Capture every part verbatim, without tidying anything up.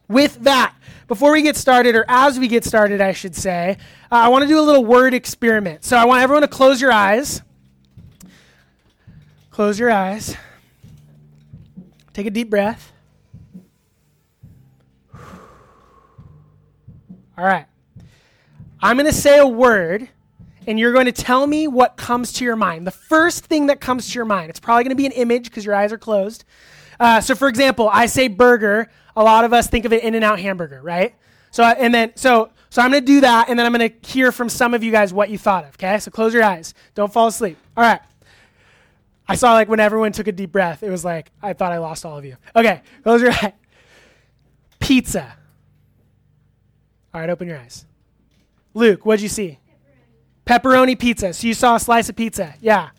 with that, before we get started, or as we get started, I should say, uh, I want to do a little word experiment. So I want everyone to close your eyes. Close your eyes. Take a deep breath. All right. I'm going to say a word, and you're going to tell me what comes to your mind. The first thing that comes to your mind. It's probably going to be an image because your eyes are closed. Uh, so, for example, I say burger. A lot of us think of an In-N-Out hamburger, right? So, and then, so, so I'm going to do that, and then I'm going to hear from some of you guys what you thought of, okay? So close your eyes. Don't fall asleep. All right. I saw, like, when everyone took a deep breath, it was like, I thought I lost all of you. Okay, close your eyes. Pizza. All right, open your eyes. Luke, what'd you see? Pepperoni. Pepperoni pizza. So you saw a slice of pizza. Yeah.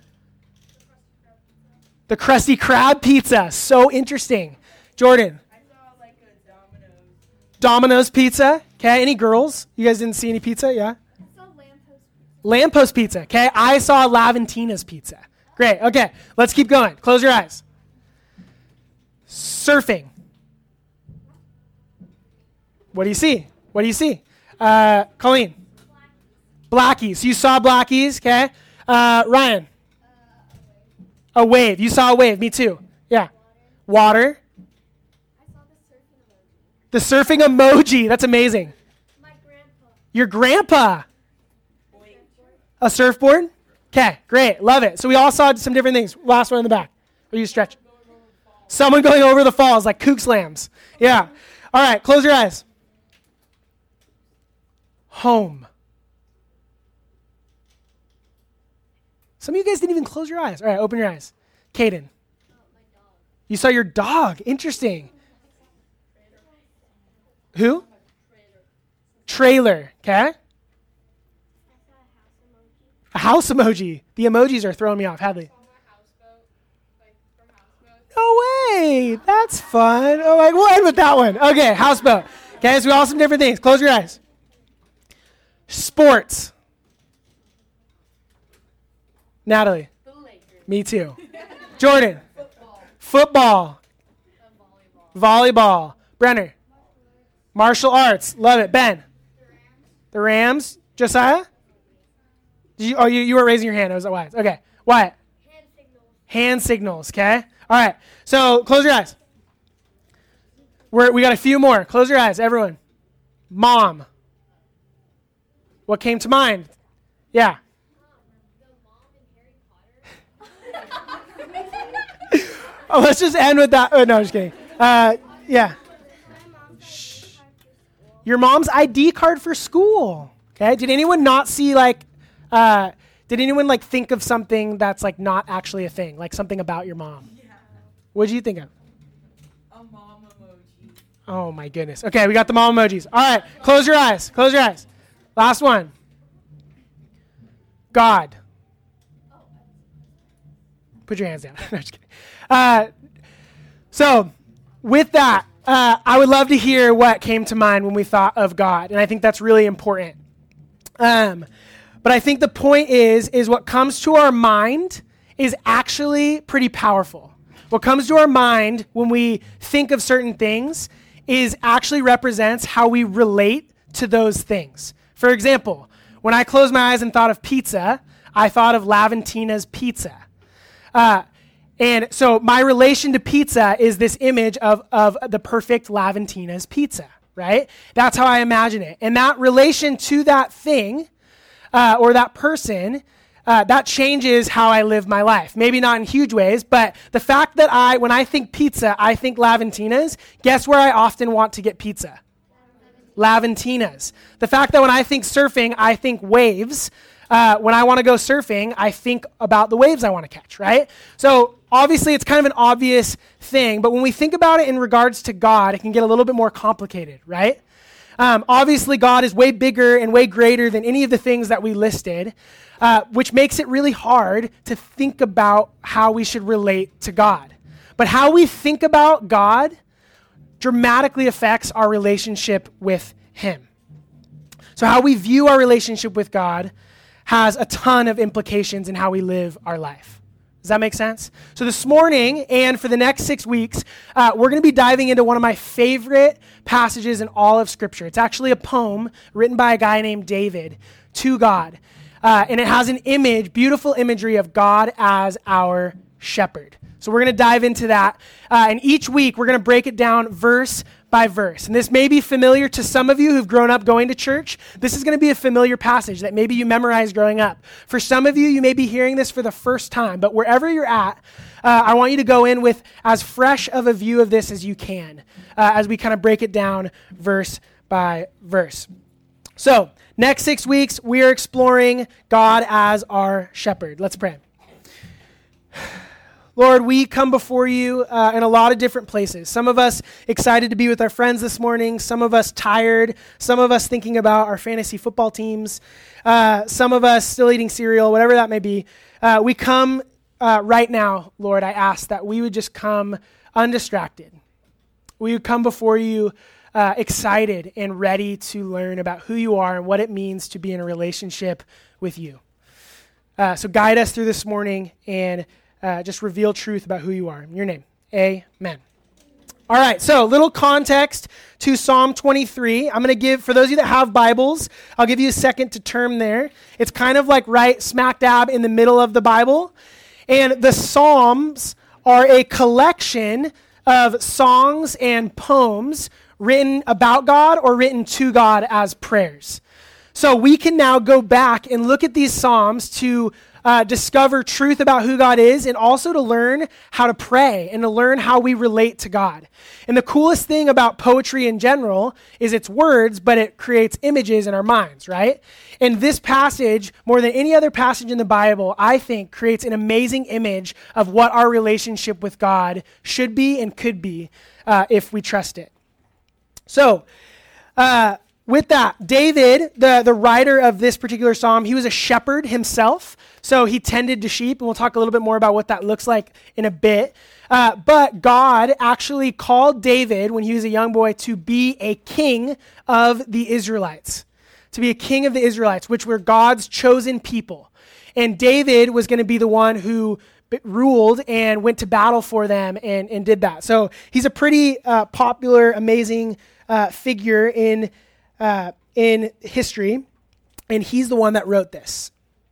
The Krusty Krab pizza. So interesting. Jordan. Domino's pizza. Okay, any girls? You guys didn't see any pizza? Yeah? I saw Lamppost pizza. Lamppost pizza. Okay, I saw Laventina's pizza. Great. Okay, let's keep going. Close your eyes. Surfing. What do you see? What do you see? Uh, Colleen. Blackies. So you saw Blackies. Okay. Uh, Ryan. Uh, A wave. You saw a wave. Me too. Yeah. Water. The surfing emoji. That's amazing. My grandpa. Your grandpa. A surfboard? Okay, great. Love it. So we all saw some different things. Last one in the back. Are you stretch? Someone going over the falls like kook slams. Yeah. All right, close your eyes. Home. Some of you guys didn't even close your eyes. All right, open your eyes. Caden. Oh, my dog. You saw your dog. Interesting. Who? Trailer. Okay. I saw a house emoji. A house emoji. The emojis are throwing me off. Hadley. No way. That's fun. Oh, like, we'll end with that one. Okay, houseboat. Okay, so we all some different things. Close your eyes. Sports. Natalie. The Lakers. Me too. Jordan. Football. Football. And volleyball. Volleyball. Brenner. Martial arts. Love it. Ben. The Rams. The Rams. Josiah? Did you, oh, you, you were raising your hand. I was like, Wyatt. Okay. Wyatt. Hand signals. Hand signals. Okay. All right. So close your eyes. We're, we got a few more. Close your eyes, everyone. Mom. What came to mind? Yeah. The mom in Harry Potter. Oh, let's just end with that. Oh, no, just kidding. Uh, yeah. My mom's Shh. Your mom's I D card for school. Okay. Did anyone not see like, uh, did anyone like think of something that's like not actually a thing, like something about your mom? Yeah. What did you think of? A mom emoji. Oh my goodness. Okay, we got the mom emojis. All right, close your eyes. Close your eyes. Last one. God. Put your hands down. No, just kidding. Uh, so, with that, uh, I would love to hear what came to mind when we thought of God, and I think that's really important. Um, but I think the point is, is what comes to our mind is actually pretty powerful. What comes to our mind when we think of certain things is actually represents how we relate to those things. For example, when I closed my eyes and thought of pizza, I thought of Laventina's pizza. Uh, and so my relation to pizza is this image of, of the perfect Laventina's pizza, right? That's how I imagine it. And that relation to that thing uh, or that person, uh, that changes how I live my life. Maybe not in huge ways, but the fact that I, when I think pizza, I think Laventina's, guess where I often want to get pizza? Laventina's. The fact that when I think surfing, I think waves. Uh, when I want to go surfing, I think about the waves I want to catch, right? So obviously it's kind of an obvious thing, but when we think about it in regards to God, it can get a little bit more complicated, right? Um, obviously God is way bigger and way greater than any of the things that we listed, uh, which makes it really hard to think about how we should relate to God. But how we think about God dramatically affects our relationship with him. So how we view our relationship with God has a ton of implications in how we live our life. Does Does that make sense? So this morning and for the next six weeks, uh, we're going to be diving into one of my favorite passages in all of Scripture. It's actually a poem written by a guy named David to God. Uh, and it has an image, beautiful imagery of God as our shepherd. So we're going to dive into that. Uh, and each week, we're going to break it down verse by verse. And this may be familiar to some of you who've grown up going to church. This is going to be a familiar passage that maybe you memorized growing up. For some of you, you may be hearing this for the first time, but wherever you're at, uh, I want you to go in with as fresh of a view of this as you can uh, as we kind of break it down verse by verse. So next six weeks, we are exploring God as our shepherd. Let's pray. Lord, we come before you uh, in a lot of different places. Some of us excited to be with our friends this morning. Some of us tired. Some of us thinking about our fantasy football teams. Uh, some of us still eating cereal, whatever that may be. Uh, we come uh, right now, Lord, I ask that we would just come undistracted. We would come before you uh, excited and ready to learn about who you are and what it means to be in a relationship with you. Uh, so guide us through this morning and Uh, just reveal truth about who you are. In your name, amen. All right, so little context to Psalm twenty-three. I'm going to give, for those of you that have Bibles, I'll give you a second to turn there. It's kind of like right smack dab in the middle of the Bible. And the Psalms are a collection of songs and poems written about God or written to God as prayers. So we can now go back and look at these Psalms to Uh, discover truth about who God is and also to learn how to pray and to learn how we relate to God. And the coolest thing about poetry in general is it's words, but it creates images in our minds, right? And this passage, more than any other passage in the Bible, I think creates an amazing image of what our relationship with God should be and could be uh, if we trust it. So, uh, with that, David, the, the writer of this particular psalm, he was a shepherd himself. So he tended to sheep, and we'll talk a little bit more about what that looks like in a bit. Uh, but God actually called David, when he was a young boy, to be a king of the Israelites. To be a king of the Israelites, which were God's chosen people. And David was going to be the one who b- ruled and went to battle for them and, and did that. So he's a pretty uh, popular, amazing uh, figure in Uh, in history, and he's the one that wrote this.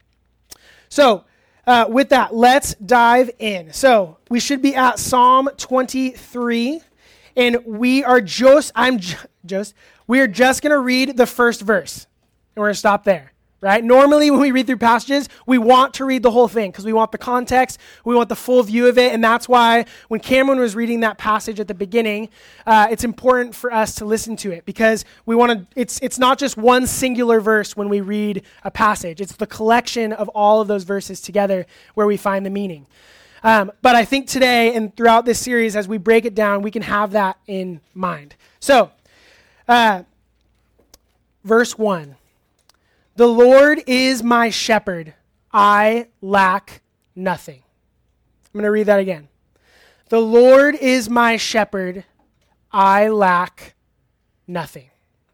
So, uh, with that, let's dive in. So, we should be at Psalm twenty-three, and we are just, I'm ju- just, we are just going to read the first verse, and we're going to stop there, right? Normally, when we read through passages, we want to read the whole thing because we want the context, we want the full view of it, and that's why when Cameron was reading that passage at the beginning, uh, it's important for us to listen to it because we want to. It's it's not just one singular verse when we read a passage; it's the collection of all of those verses together where we find the meaning. Um, but I think today and throughout this series, as we break it down, we can have that in mind. So, uh, verse one. The Lord is my shepherd. I lack nothing. I'm going to read that again. The Lord is my shepherd. I lack nothing.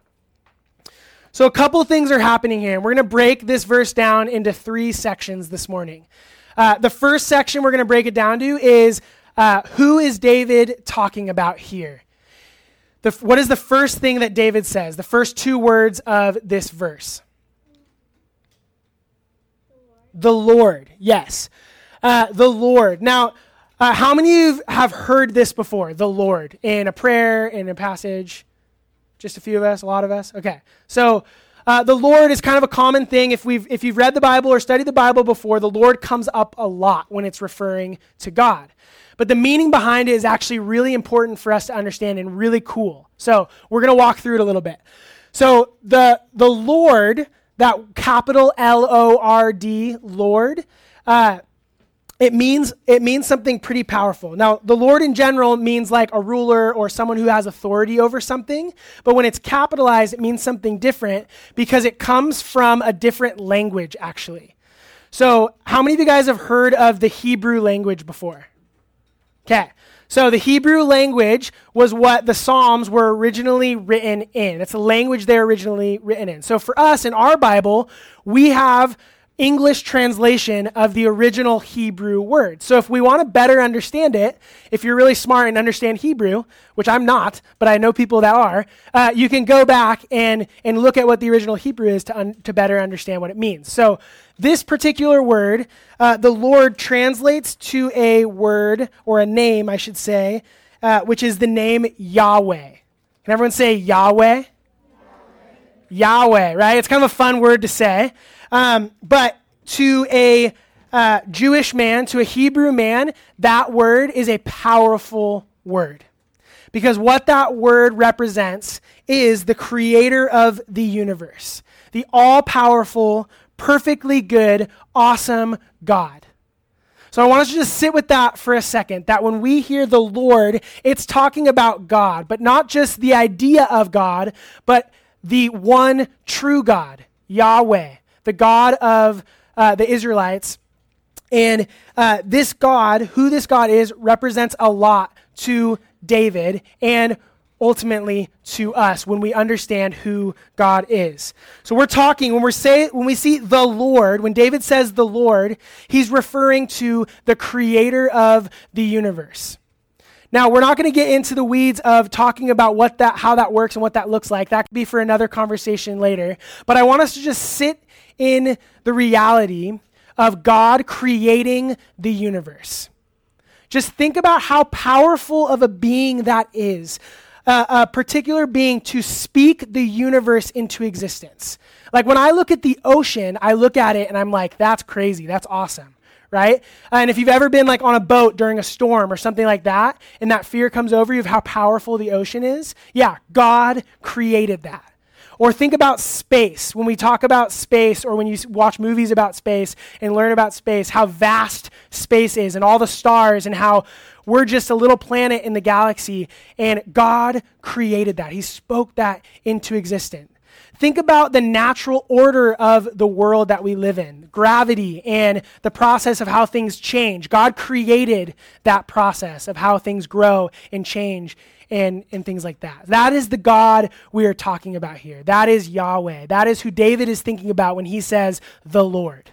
So a couple things are happening here. We're going to break this verse down into three sections this morning. Uh, the first section we're going to break it down to is uh, who is David talking about here? The, what is the first thing that David says? The first two words of this verse. The Lord, yes. Uh, the Lord. Now, uh, how many of you have heard this before? The Lord, in a prayer, in a passage? Just a few of us, a lot of us? Okay. So, uh, the Lord is kind of a common thing. If we've if you've read the Bible or studied the Bible before, the Lord comes up a lot when it's referring to God. But the meaning behind it is actually really important for us to understand and really cool. So, we're going to walk through it a little bit. So, the the Lord, that capital L O R D, Lord, uh, it means it means something pretty powerful. Now, the Lord in general means like a ruler or someone who has authority over something, but when it's capitalized, it means something different because it comes from a different language, actually. So, how many of you guys have heard of the Hebrew language before? Okay. So the Hebrew language was what the Psalms were originally written in. It's the language they're originally written in. So for us in our Bible, we have English translation of the original Hebrew word. So if we want to better understand it, if you're really smart and understand Hebrew, which I'm not, but I know people that are, uh, you can go back and, and look at what the original Hebrew is to, un- to better understand what it means. So this particular word, uh, the Lord translates to a word, or a name, I should say, uh, which is the name Yahweh. Can everyone say Yahweh? Yahweh, Yahweh, right? It's kind of a fun word to say. Um, but to a uh, Jewish man, to a Hebrew man, that word is a powerful word. Because what that word represents is the creator of the universe, the all-powerful, perfectly good, awesome God. So I want us to just sit with that for a second, that when we hear the Lord, it's talking about God, but not just the idea of God, but the one true God, Yahweh, the God of uh, the Israelites. And uh, this God, who this God is, represents a lot to David and ultimately to us when we understand who God is. So we're talking, when, we're say, when we see the Lord, when David says the Lord, he's referring to the creator of the universe. Now, we're not going to get into the weeds of talking about what that, how that works and what that looks like. That could be for another conversation later. But I want us to just sit in the reality of God creating the universe. Just think about how powerful of a being that is. Uh, a particular being to speak the universe into existence. Like when I look at the ocean, I look at it and I'm like, that's crazy. That's awesome. Right? And if you've ever been like on a boat during a storm or something like that, and that fear comes over you of how powerful the ocean is, yeah, God created that. Or think about space. When we talk about space, or when you watch movies about space and learn about space, how vast space is and all the stars and how we're just a little planet in the galaxy, and God created that. He spoke that into existence. Think about the natural order of the world that we live in, gravity and the process of how things change. God created that process of how things grow and change and, and things like that. That is the God we are talking about here. That is Yahweh. That is who David is thinking about when he says the Lord.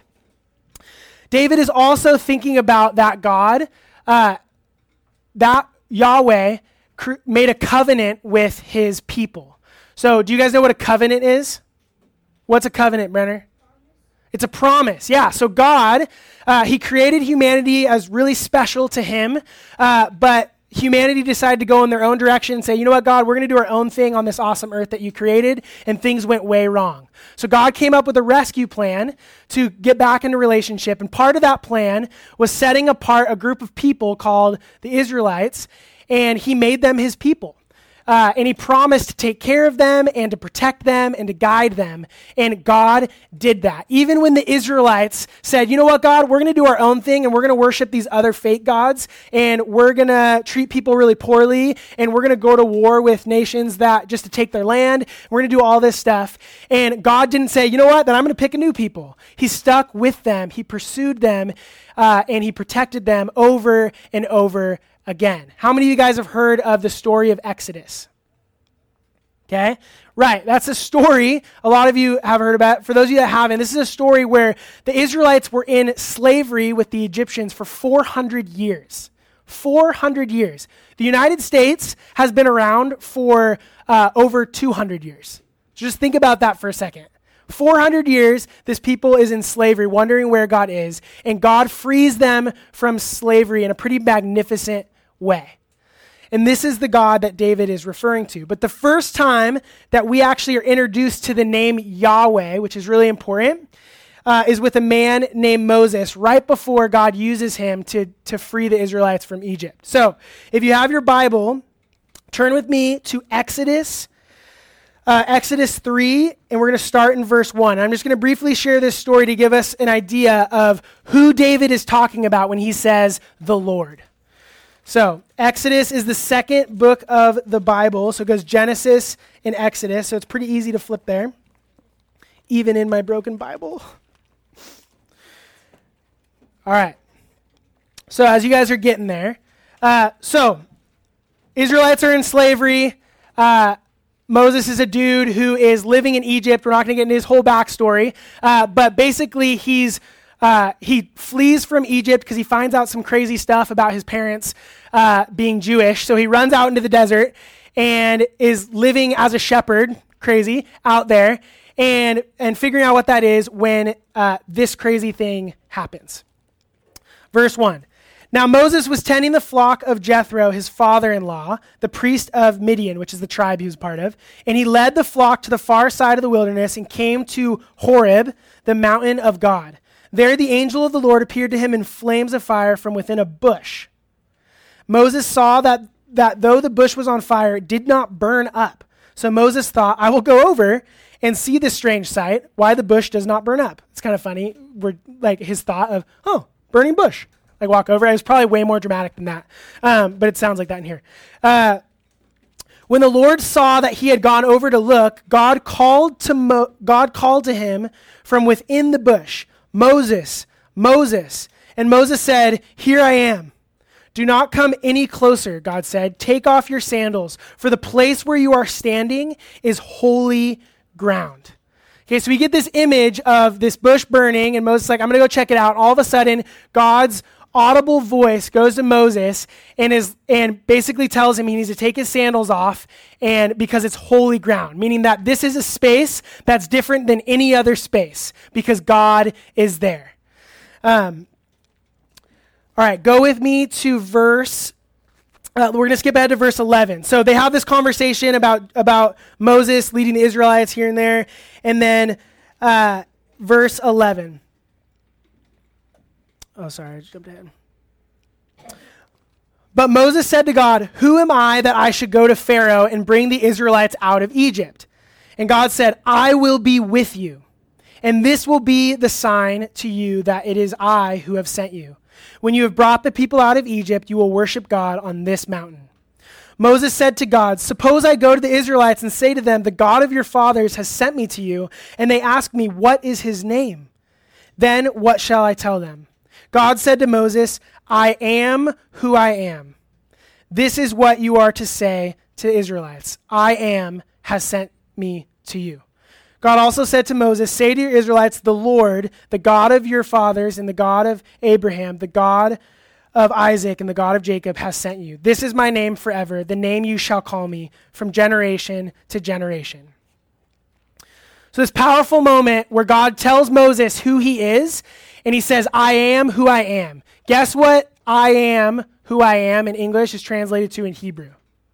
David is also thinking about that God, uh, that Yahweh cr- made a covenant with his people. So do you guys know what a covenant is? What's a covenant, Brenner? It's a promise, yeah. So God, uh, he created humanity as really special to him, uh, but humanity decided to go in their own direction and say, you know what, God, we're going to do our own thing on this awesome earth that you created, and things went way wrong. So God came up with a rescue plan to get back into relationship, and part of that plan was setting apart a group of people called the Israelites, and he made them his people. Uh, and he promised to take care of them and to protect them and to guide them. And God did that. Even when the Israelites said, you know what, God, we're going to do our own thing and we're going to worship these other fake gods and we're going to treat people really poorly and we're going to go to war with nations that just to take their land. We're going to do all this stuff. And God didn't say, you know what, then I'm going to pick a new people. He stuck with them. He pursued them uh, and he protected them over and over again. How many of you guys have heard of the story of Exodus? Okay, right. That's a story a lot of you have heard about. For those of you that haven't, this is a story where the Israelites were in slavery with the Egyptians for four hundred years. four hundred years. The United States has been around for uh, over two hundred years. So just think about that for a second. four hundred years, this people is in slavery, wondering where God is, and God frees them from slavery in a pretty magnificent way. And this is the God that David is referring to. But the first time that we actually are introduced to the name Yahweh, which is really important, uh, is with a man named Moses right before God uses him to, to free the Israelites from Egypt. So if you have your Bible, turn with me to Exodus, uh, Exodus three, and we're going to start in verse one. I'm just going to briefly share this story to give us an idea of who David is talking about when he says the Lord. So, Exodus is the second book of the Bible. So it goes Genesis and Exodus. So it's pretty easy to flip there, even in my broken Bible. All right. So as you guys are getting there, uh, so Israelites are in slavery. Uh, Moses is a dude who is living in Egypt. We're not going to get into his whole backstory, uh, but basically he's uh, he flees from Egypt because he finds out some crazy stuff about his parents uh, being Jewish. So he runs out into the desert and is living as a shepherd, crazy, out there, and and figuring out what that is when uh, this crazy thing happens. Verse one. Now Moses was tending the flock of Jethro, his father-in-law, the priest of Midian, which is the tribe he was part of, and he led the flock to the far side of the wilderness and came to Horeb, the mountain of God. There the angel of the Lord appeared to him in flames of fire from within a bush. Moses saw that, that though the bush was on fire, it did not burn up. So Moses thought, I will go over and see this strange sight, why the bush does not burn up. It's kind of funny. We're like his thought of, oh, burning bush. Like walk over. It was probably way more dramatic than that, um, but it sounds like that in here. Uh, when the Lord saw that he had gone over to look, God called to Mo- God called to him from within the bush, Moses, Moses. And Moses said, here I am. Do not come any closer, God said. Take off your sandals, for the place where you are standing is holy ground. Okay, so we get this image of this bush burning, and Moses is like, I'm going to go check it out. All of a sudden, God's audible voice goes to Moses and is and basically tells him he needs to take his sandals off, and because it's holy ground, meaning that this is a space that's different than any other space because God is there. Um, all right, go with me to verse. Uh, we're going to skip ahead to verse eleven. So they have this conversation about about Moses leading the Israelites here and there, and then uh, verse eleven. Oh, sorry, I just jumped ahead. But Moses said to God, who am I that I should go to Pharaoh and bring the Israelites out of Egypt? And God said, I will be with you, and this will be the sign to you that it is I who have sent you. When you have brought the people out of Egypt, you will worship God on this mountain. Moses said to God, suppose I go to the Israelites and say to them, the God of your fathers has sent me to you, and they ask me, what is his name? Then what shall I tell them? God said to Moses, I am who I am. This is what you are to say to the Israelites. I am has sent me to you. God also said to Moses, say to your Israelites, the Lord, the God of your fathers and the God of Abraham, the God of Isaac and the God of Jacob has sent you. This is my name forever, the name you shall call me from generation to generation. So this powerful moment where God tells Moses who he is, and he says, I am who I am. Guess what I am who I am in English is translated to in Hebrew?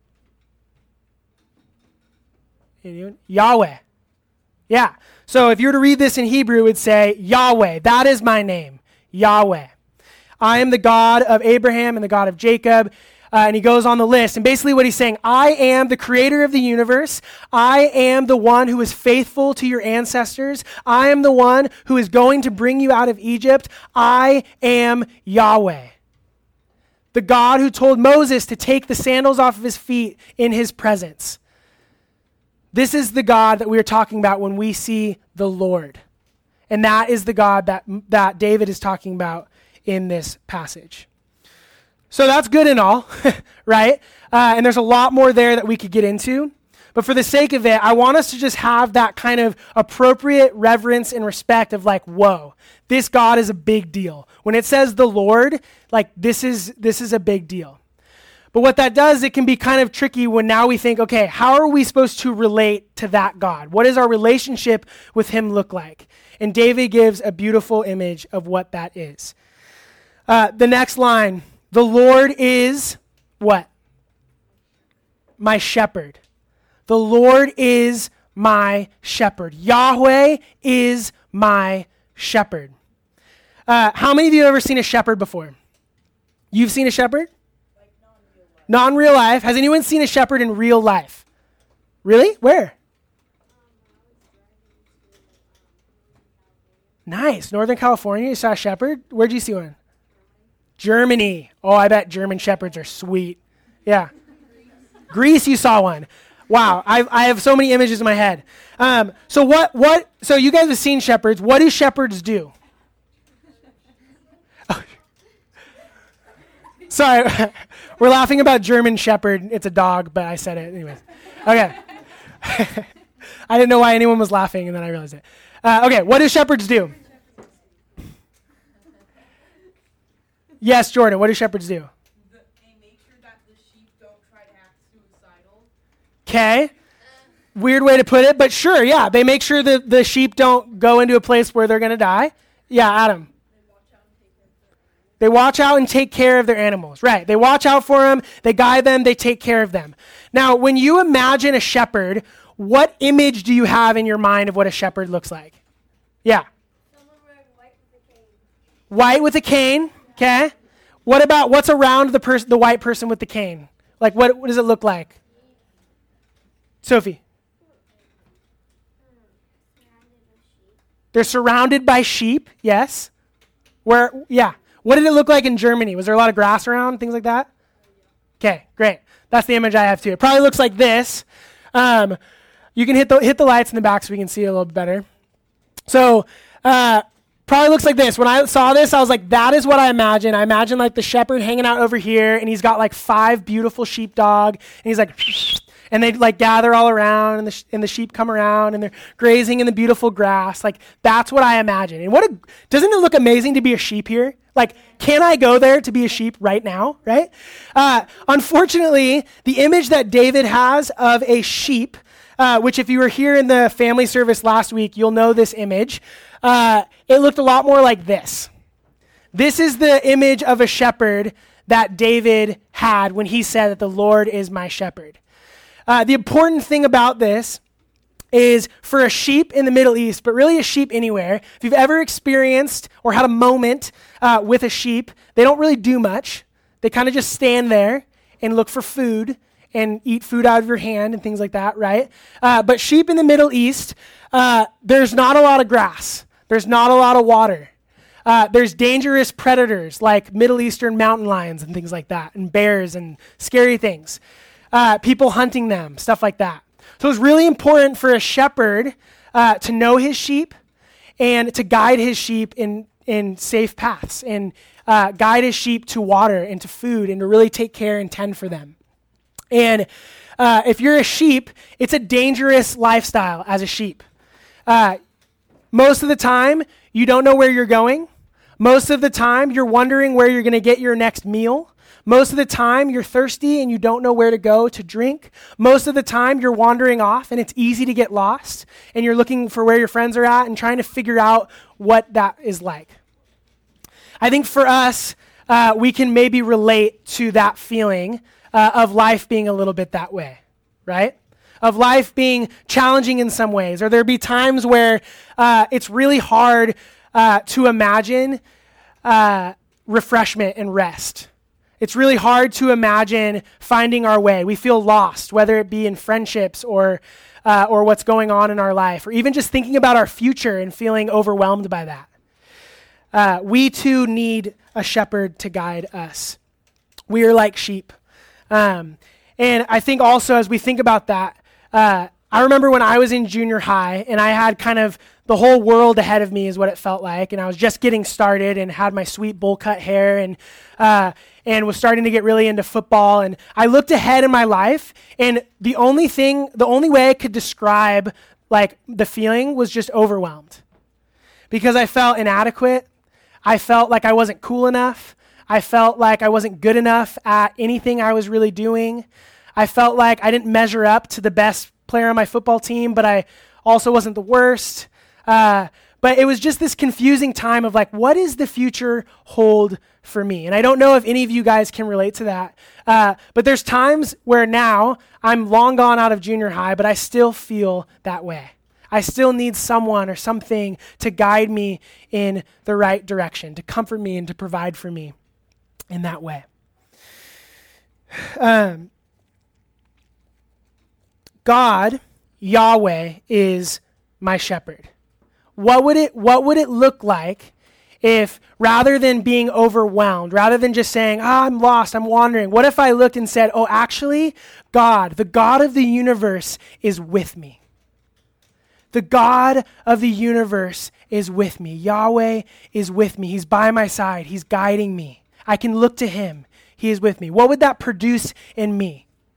Anyone? Yahweh. Yeah. So if you were to read this in Hebrew, it would say, Yahweh. That is my name. Yahweh. I am the God of Abraham and the God of Jacob. Uh, and he goes on the list. And basically what he's saying, I am the creator of the universe. I am the one who is faithful to your ancestors. I am the one who is going to bring you out of Egypt. I am Yahweh. The God who told Moses to take the sandals off of his feet in his presence. This is the God that we are talking about when we see the Lord. And that is the God that, that David is talking about in this passage. So that's good and all, right? Uh, and there's a lot more there that we could get into. But for the sake of it, I want us to just have that kind of appropriate reverence and respect of like, whoa, this God is a big deal. When it says the Lord, like this is this is a big deal. But what that does, it can be kind of tricky when now we think, okay, how are we supposed to relate to that God? What does our relationship with him look like? And David gives a beautiful image of what that is. Uh, the next line, the Lord is what? My shepherd. The Lord is my shepherd. Yahweh is my shepherd. Uh, how many of you have ever seen a shepherd before? You've seen a shepherd? Like non-real life. Non-real life. Has anyone seen a shepherd in real life? Really? Where? Nice. Northern California, you saw a shepherd? Where'd you see one? Germany. Oh, I bet German shepherds are sweet. Yeah. Greece, you saw one. Wow, I I have so many images in my head. Um, so what what? So you guys have seen shepherds. What do shepherds do? Oh. Sorry, we're laughing about German shepherd. It's a dog, but I said it anyways. Okay. I didn't know why anyone was laughing, and then I realized it. Uh, okay, what do shepherds do? Yes, Jordan, what do shepherds do? The, they make sure that the sheep don't try to act suicidal. Okay. Weird way to put it, but sure, yeah. They make sure that the sheep don't go into a place where they're going to die. Yeah, Adam. They watch out and take care of their animals. Right. They watch out for them. They guide them. They take care of them. Now, when you imagine a shepherd, what image do you have in your mind of what a shepherd looks like? Yeah. Someone wearing white with a cane. White with a cane. Okay. What about what's around the person, the white person with the cane? Like, what, what does it look like? Sophie. Surrounded with sheep. They're surrounded by sheep. Yes. Where? Yeah. What did it look like in Germany? Was there a lot of grass around, things like that? Okay, great. That's the image I have too. It probably looks like this. Um, you can hit the hit the lights in the back so we can see it a little bit better. So, uh, probably looks like this. When I saw this, I was like, that is what I imagine. I imagine like the shepherd hanging out over here, and he's got like five beautiful sheepdog, and he's like, and they like gather all around, and the sh- and the sheep come around, and they're grazing in the beautiful grass. Like that's what I imagine. And what a, doesn't it look amazing to be a sheep here? Like, can I go there to be a sheep right now, right? Uh, unfortunately, the image that David has of a sheep, uh, which if you were here in the family service last week, you'll know this image. Uh, it looked a lot more like this. This is the image of a shepherd that David had when he said that the Lord is my shepherd. Uh, the important thing about this is for a sheep in the Middle East, but really a sheep anywhere. If you've ever experienced or had a moment uh, with a sheep, they don't really do much. They kind of just stand there and look for food and eat food out of your hand and things like that, right? Uh, but sheep in the Middle East, uh, there's not a lot of grass. There's not a lot of water. Uh, there's dangerous predators like Middle Eastern mountain lions and things like that, and bears and scary things. Uh, people hunting them, stuff like that. So it's really important for a shepherd uh, to know his sheep and to guide his sheep in, in safe paths and uh, guide his sheep to water and to food and to really take care and tend for them. And uh, if you're a sheep, it's a dangerous lifestyle as a sheep. Uh, most of the time, you don't know where you're going. Most of the time, you're wondering where you're going to get your next meal. Most of the time, you're thirsty and you don't know where to go to drink. Most of the time, you're wandering off and it's easy to get lost and you're looking for where your friends are at and trying to figure out what that is like. I think for us, uh, we can maybe relate to that feeling uh, of life being a little bit that way, right? Of life being challenging in some ways, or there be times where uh, it's really hard uh, to imagine uh, refreshment and rest. It's really hard to imagine finding our way. We feel lost, whether it be in friendships or uh, or what's going on in our life, or even just thinking about our future and feeling overwhelmed by that. Uh, we too need a shepherd to guide us. We are like sheep. Um, and I think also as we think about that, uh, I remember when I was in junior high and I had kind of the whole world ahead of me is what it felt like. And I was just getting started and had my sweet bowl cut hair and uh, and was starting to get really into football. And I looked ahead in my life, and the only thing, the only way I could describe like the feeling was just overwhelmed. Because I felt inadequate. I felt like I wasn't cool enough. I felt like I wasn't good enough at anything I was really doing. I felt like I didn't measure up to the best player on my football team, but I also wasn't the worst. Uh, but it was just this confusing time of like, what does the future hold for me? And I don't know if any of you guys can relate to that. Uh, but there's times where now I'm long gone out of junior high, but I still feel that way. I still need someone or something to guide me in the right direction, to comfort me and to provide for me in that way. Um, God, Yahweh, is my shepherd. What would it what would it look like if rather than being overwhelmed, rather than just saying, ah, I'm lost, I'm wandering, what if I looked and said, oh, actually, God, the God of the universe is with me. The God of the universe is with me. Yahweh is with me. He's by my side. He's guiding me. I can look to him. He is with me. What would that produce in me?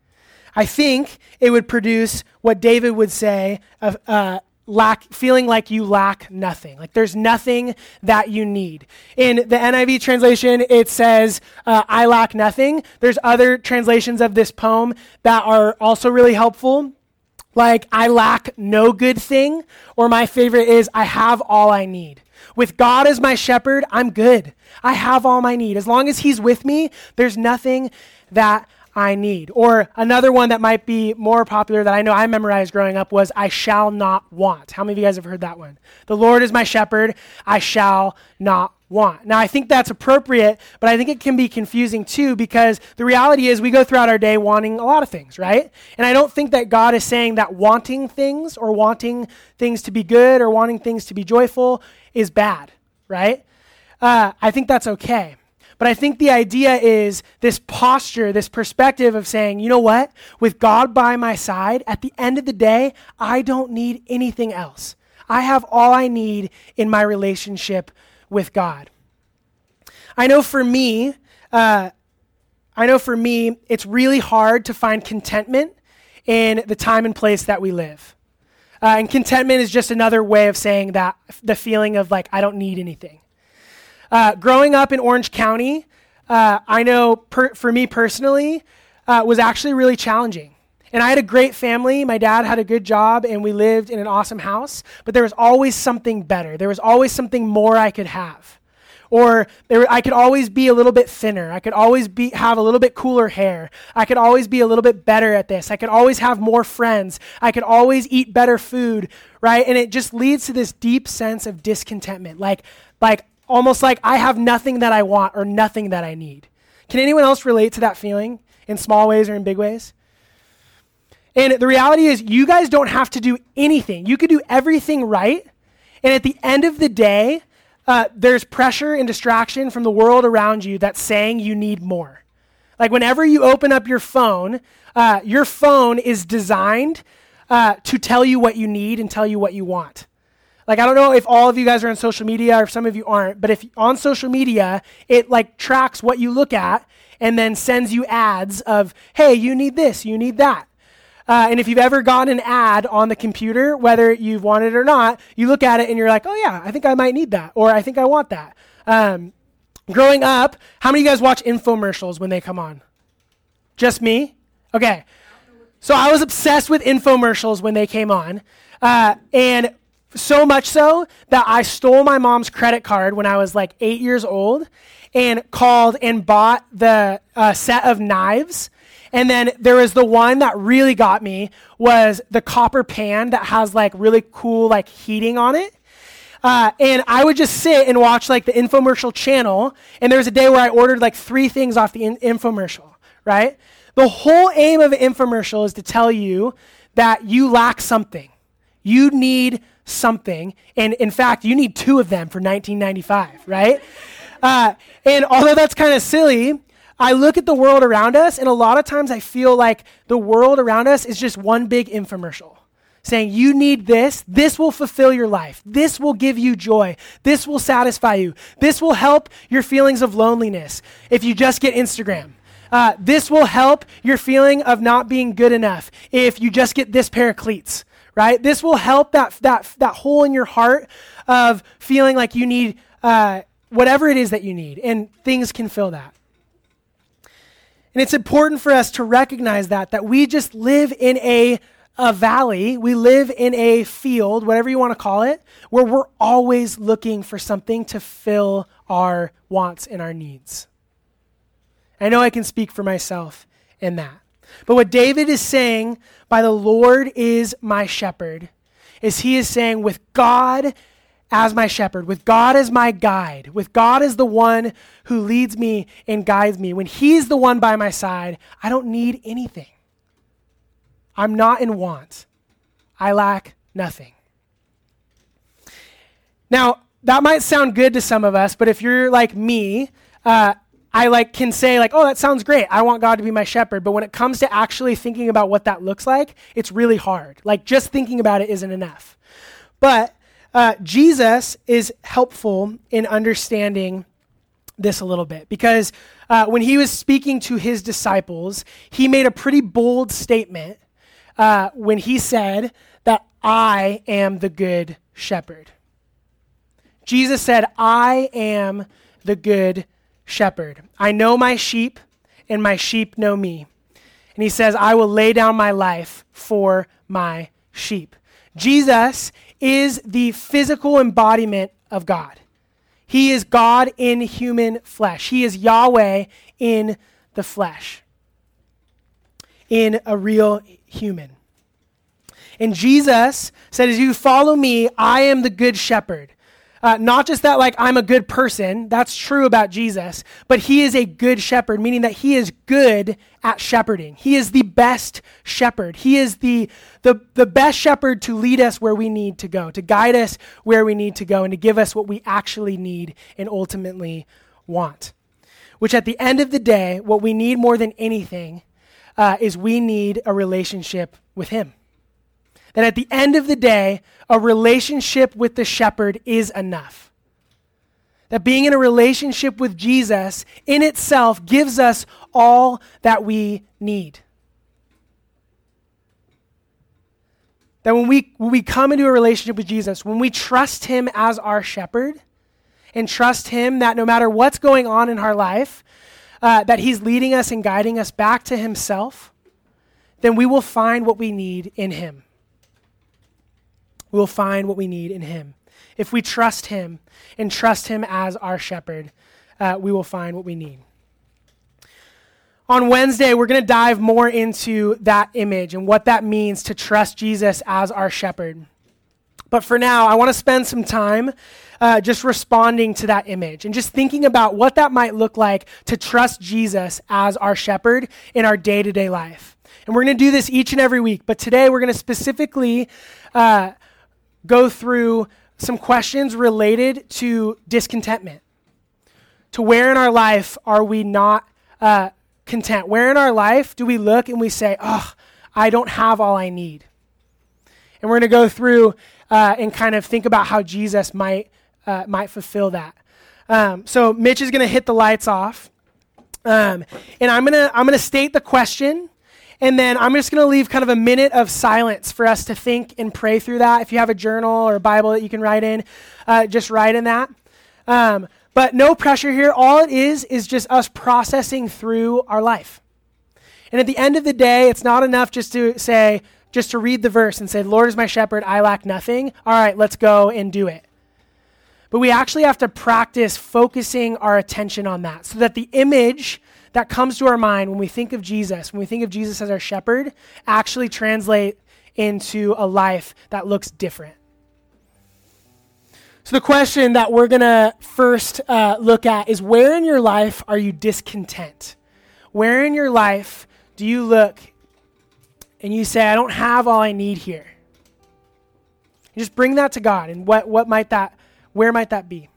I think it would produce what David would say of uh, lack, feeling like you lack nothing. Like there's nothing that you need. In the N I V translation, it says, uh, I lack nothing. There's other translations of this poem that are also really helpful. Like, I lack no good thing, or my favorite is, I have all I need. With God as my shepherd, I'm good. I have all my need. As long as he's with me, there's nothing that I need. Or another one that might be more popular that I know I memorized growing up was, I shall not want. How many of you guys have heard that one? The Lord is my shepherd, I shall not want. Now, I think that's appropriate, but I think it can be confusing too, because the reality is we go throughout our day wanting a lot of things, right? And I don't think that God is saying that wanting things or wanting things to be good or wanting things to be joyful is bad, right? Uh, I think that's okay. But I think the idea is this posture, this perspective of saying, you know what? With God by my side, at the end of the day, I don't need anything else. I have all I need in my relationship with God. I know for me, uh, I know for me, it's really hard to find contentment in the time and place that we live. Uh, and contentment is just another way of saying that the feeling of like, I don't need anything. Uh, growing up in Orange County, uh, I know per, for me personally, uh, was actually really challenging. And I had a great family. My dad had a good job, and we lived in an awesome house. But there was always something better. There was always something more I could have. Or there, I could always be a little bit thinner. I could always be have a little bit cooler hair. I could always be a little bit better at this. I could always have more friends. I could always eat better food, right? And it just leads to this deep sense of discontentment. Like, like almost like I have nothing that I want or nothing that I need. Can anyone else relate to that feeling in small ways or in big ways? And the reality is you guys don't have to do anything. You could do everything right. And at the end of the day, uh, there's pressure and distraction from the world around you that's saying you need more. Like whenever you open up your phone, uh, your phone is designed uh, to tell you what you need and tell you what you want. Like, I don't know if all of you guys are on social media or if some of you aren't, but if on social media, it like tracks what you look at and then sends you ads of, hey, you need this, you need that. Uh, and if you've ever gotten an ad on the computer, whether you've wanted it or not, you look at it and you're like, oh yeah, I think I might need that, or I think I want that. Um, growing up, how many of you guys watch infomercials when they come on? Just me? Okay. So I was obsessed with infomercials when they came on, uh, and so much so that I stole my mom's credit card when I was like eight years old and called and bought the uh, set of knives. And then there was the one that really got me was the copper pan that has like really cool like heating on it. Uh, and I would just sit and watch like the infomercial channel. And there was a day where I ordered like three things off the in- infomercial, right? The whole aim of an infomercial is to tell you that you lack something. You need something. And in fact, you need two of them for nineteen ninety-five, right? Uh, and although that's kind of silly, I look at the world around us, and a lot of times I feel like the world around us is just one big infomercial saying, you need this, this will fulfill your life, this will give you joy, this will satisfy you, this will help your feelings of loneliness if you just get Instagram. Uh, this will help your feeling of not being good enough if you just get this pair of cleats, right? This will help that, that, that hole in your heart of feeling like you need uh, whatever it is that you need, and things can fill that. And it's important for us to recognize that, that we just live in a, a valley, we live in a field, whatever you want to call it, where we're always looking for something to fill our wants and our needs. I know I can speak for myself in that. But what David is saying by the Lord is my shepherd is he is saying with God as my shepherd, with God as my guide, with God as the one who leads me and guides me, when he's the one by my side, I don't need anything. I'm not in want. I lack nothing. Now, that might sound good to some of us, but if you're like me, uh, I like can say like, oh, that sounds great. I want God to be my shepherd. But when it comes to actually thinking about what that looks like, it's really hard. Like just thinking about it isn't enough. But Uh, Jesus is helpful in understanding this a little bit because uh, when he was speaking to his disciples, he made a pretty bold statement uh, when he said that I am the good shepherd. Jesus said, I am the good shepherd. I know my sheep and my sheep know me. And he says, I will lay down my life for my sheep. Jesus is the physical embodiment of God. He is God in human flesh. He is Yahweh in the flesh, in a real human. And Jesus said, as you follow me, I am the good shepherd. Uh, not just that, like, I'm a good person. That's true about Jesus. But he is a good shepherd, meaning that he is good at shepherding. He is the best shepherd. He is the, the, the best shepherd to lead us where we need to go, to guide us where we need to go, and to give us what we actually need and ultimately want. Which at the end of the day, what we need more than anything uh, is we need a relationship with him. That at the end of the day, a relationship with the shepherd is enough. That being in a relationship with Jesus in itself gives us all that we need. That when we, when we come into a relationship with Jesus, when we trust him as our shepherd and trust him that no matter what's going on in our life, uh, that he's leading us and guiding us back to himself, then we will find what we need in him. We will find what we need in him. If we trust him and trust him as our shepherd, uh, we will find what we need. On Wednesday, we're going to dive more into that image and what that means to trust Jesus as our shepherd. But for now, I want to spend some time uh, just responding to that image and just thinking about what that might look like to trust Jesus as our shepherd in our day-to-day life. And we're going to do this each and every week, but today we're going to specifically uh, go through some questions related to discontentment. To where in our life are we not uh, content? Where in our life do we look and we say, oh, I don't have all I need? And we're going to go through uh, and kind of think about how Jesus might uh, might fulfill that. Um, so Mitch is going to hit the lights off, um, and I'm going to I'm going to state the question. And then I'm just going to leave kind of a minute of silence for us to think and pray through that. If you have a journal or a Bible that you can write in, uh, just write in that. Um, but no pressure here. All it is is just us processing through our life. And at the end of the day, it's not enough just to say, just to read the verse and say, Lord is my shepherd, I lack nothing. All right, let's go and do it. But we actually have to practice focusing our attention on that so that the image that comes to our mind when we think of Jesus, when we think of Jesus as our shepherd, actually translate into a life that looks different. So the question that we're going to first uh, look at is, where in your life are you discontent? Where in your life do you look and you say, I don't have all I need here? You just bring that to God, and what, what might that, where might that be?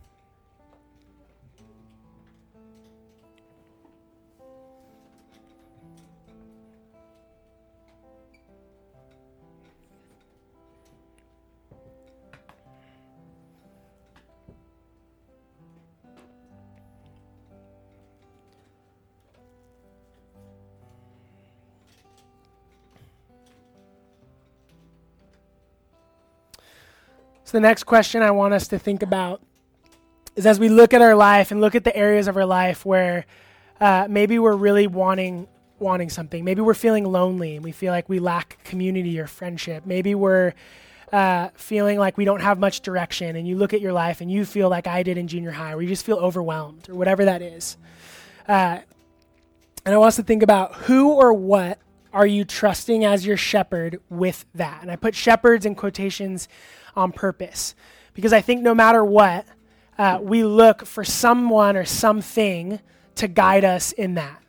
So the next question I want us to think about is, as we look at our life and look at the areas of our life where uh, maybe we're really wanting wanting something. Maybe we're feeling lonely and we feel like we lack community or friendship. Maybe we're uh, feeling like we don't have much direction, and you look at your life and you feel like I did in junior high, where you just feel overwhelmed or whatever that is. Uh, and I want us to think about, who or what are you trusting as your shepherd with that? And I put shepherds in quotations on purpose, because I think no matter what, uh, we look for someone or something to guide us in that.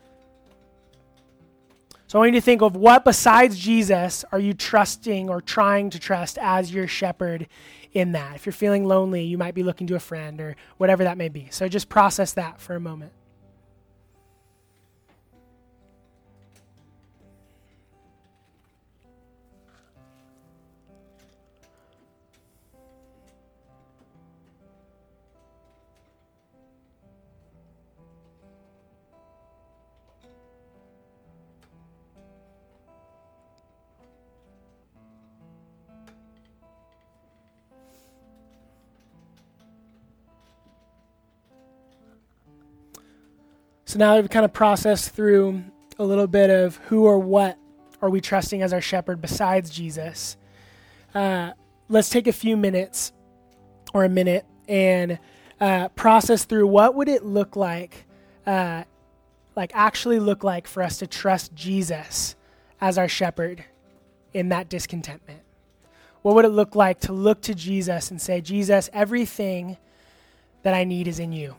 So I want you to think of, what besides Jesus are you trusting or trying to trust as your shepherd in that? If you're feeling lonely, you might be looking to a friend or whatever that may be. So just process that for a moment. So now we've kind of processed through a little bit of who or what are we trusting as our shepherd besides Jesus. Uh, let's take a few minutes or a minute and uh, process through what would it look like, uh, like actually look like for us to trust Jesus as our shepherd in that discontentment. What would it look like to look to Jesus and say, Jesus, everything that I need is in you.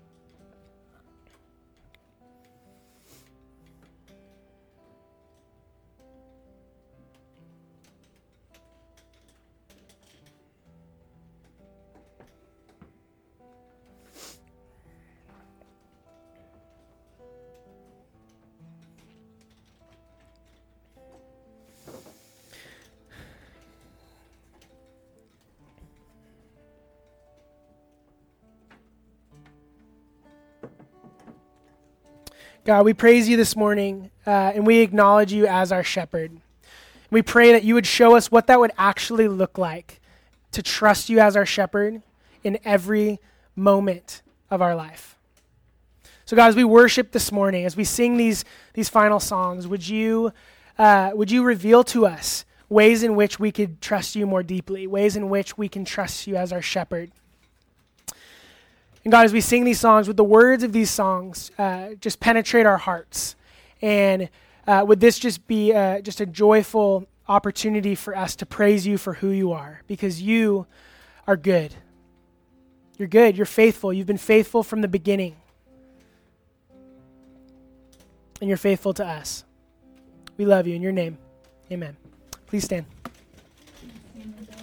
God, we praise you this morning, uh, and we acknowledge you as our shepherd. We pray that you would show us what that would actually look like to trust you as our shepherd in every moment of our life. So God, as we worship this morning, as we sing these, these final songs, would you, uh, would you reveal to us ways in which we could trust you more deeply, ways in which we can trust you as our shepherd? And God, as we sing these songs, would the words of these songs uh, just penetrate our hearts? And uh, would this just be uh, just a joyful opportunity for us to praise you for who you are? Because you are good. You're good. You're faithful. You've been faithful from the beginning. And you're faithful to us. We love you in your name. Amen. Please stand.